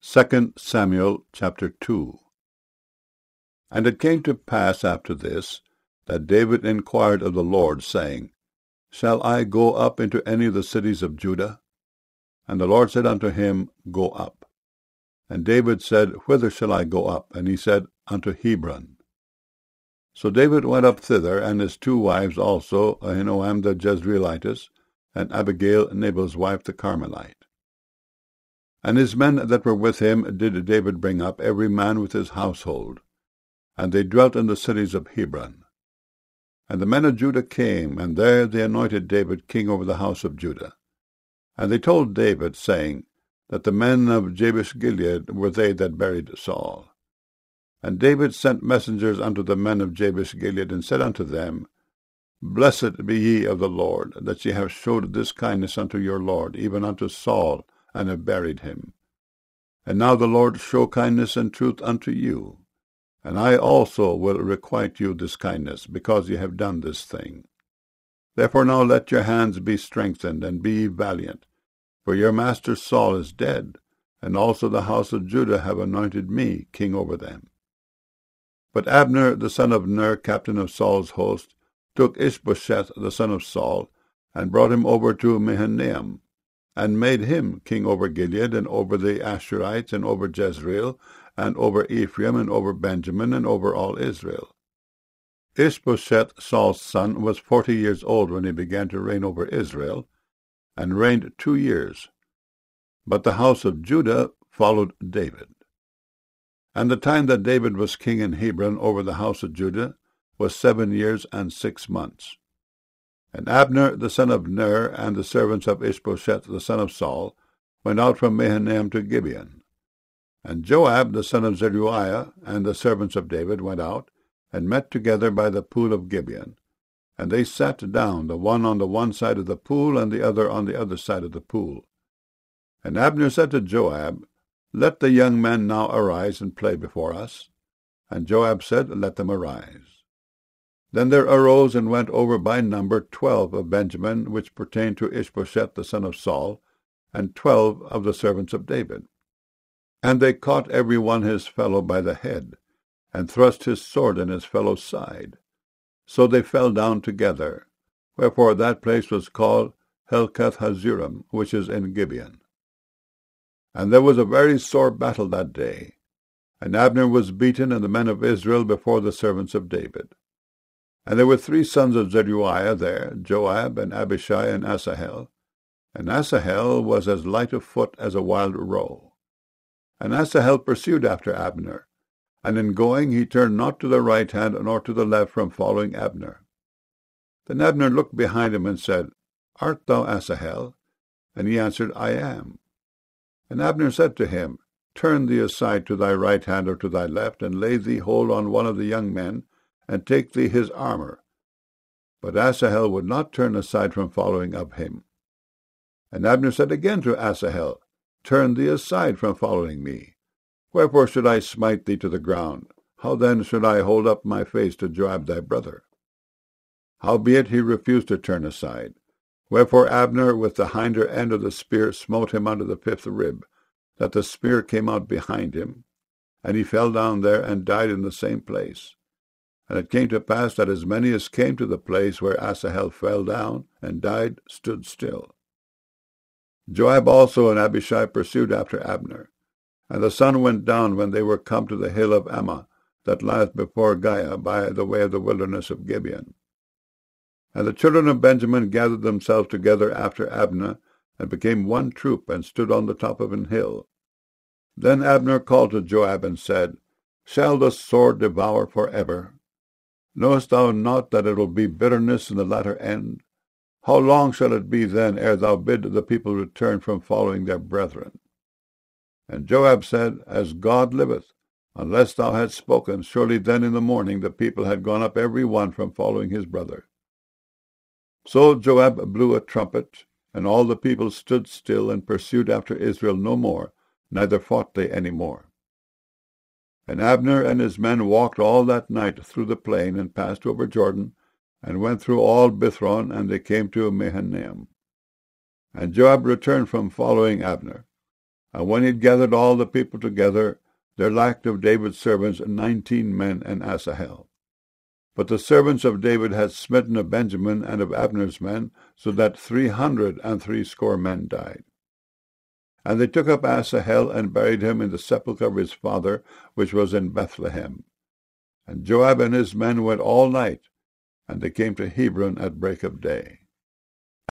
2 Samuel chapter 2. And it came to pass after this, that David inquired of the Lord, saying, Shall I go up into any of the cities of Judah? And the Lord said unto him, Go up. And David said, Whither shall I go up? And he said, Unto Hebron. So David went up thither, and his two wives also, Ahinoam the Jezreelitess, and Abigail Nabal's wife the Carmelite. And his men that were with him did David bring up, every man with his household. And they dwelt in the cities of Hebron. And the men of Judah came, and there they anointed David king over the house of Judah. And they told David, saying, that the men of Jabesh-Gilead were they that buried Saul. And David sent messengers unto the men of Jabesh-Gilead, and said unto them, Blessed be ye of the Lord, that ye have showed this kindness unto your Lord, even unto Saul, and have buried him. And now the Lord show kindness and truth unto you, and I also will requite you this kindness, because ye have done this thing. Therefore now let your hands be strengthened, and be ye valiant, for your master Saul is dead, and also the house of Judah have anointed me king over them. But Abner the son of Ner, captain of Saul's host, took Ishbosheth the son of Saul, and brought him over to Mahanaim, and made him king over Gilead, and over the Ashurites, and over Jezreel, and over Ephraim, and over Benjamin, and over all Israel. Ishbosheth, Saul's son, was 40 years old when he began to reign over Israel, and reigned 2 years. But the house of Judah followed David. And the time that David was king in Hebron over the house of Judah was 7 years and 6 months. And Abner the son of Ner, and the servants of Ishbosheth the son of Saul, went out from Mahanaim to Gibeon. And Joab the son of Zeruiah, and the servants of David, went out, and met together by the pool of Gibeon. And they sat down, the one on the one side of the pool, and the other on the other side of the pool. And Abner said to Joab, Let the young men now arise and play before us. And Joab said, Let them arise. Then there arose and went over by number 12 of Benjamin, which pertained to Ishbosheth the son of Saul, and 12 of the servants of David. And they caught every one his fellow by the head, and thrust his sword in his fellow's side. So they fell down together, wherefore that place was called Helkath-Hazurim, which is in Gibeon. And there was a very sore battle that day, and Abner was beaten, and the men of Israel before the servants of David. And there were 3 sons of Zeruiah there, Joab, and Abishai, and Asahel. And Asahel was as light of foot as a wild roe. And Asahel pursued after Abner, and in going he turned not to the right hand nor to the left from following Abner. Then Abner looked behind him and said, Art thou Asahel? And he answered, I am. And Abner said to him, Turn thee aside to thy right hand or to thy left, and lay thee hold on one of the young men, and take thee his armor. But Asahel would not turn aside from following of him. And Abner said again to Asahel, Turn thee aside from following me. Wherefore should I smite thee to the ground? How then should I hold up my face to Joab thy brother? Howbeit he refused to turn aside. Wherefore Abner with the hinder end of the spear smote him under the 5th rib, that the spear came out behind him, and he fell down there and died in the same place. And it came to pass that as many as came to the place where Asahel fell down and died stood still. Joab also and Abishai pursued after Abner. And the sun went down when they were come to the hill of Ammah, that lieth before Giah, by the way of the wilderness of Gibeon. And the children of Benjamin gathered themselves together after Abner, and became one troop, and stood on the top of an hill. Then Abner called to Joab, and said, Shall the sword devour forever? Knowest thou not that it will be bitterness in the latter end? How long shall it be then ere thou bid the people return from following their brethren? And Joab said, As God liveth, unless thou hadst spoken, surely then in the morning the people had gone up every one from following his brother. So Joab blew a trumpet, and all the people stood still, and pursued after Israel no more, neither fought they any more. And Abner and his men walked all that night through the plain, and passed over Jordan, and went through all Bithron, and they came to Mahanaim. And Joab returned from following Abner. And when he had gathered all the people together, there lacked of David's servants 19 men in Asahel. But the servants of David had smitten of Benjamin and of Abner's men, so that 360 men died. And they took up Asahel and buried him in the sepulchre of his father, which was in Bethlehem. And Joab and his men went all night, and they came to Hebron at break of day.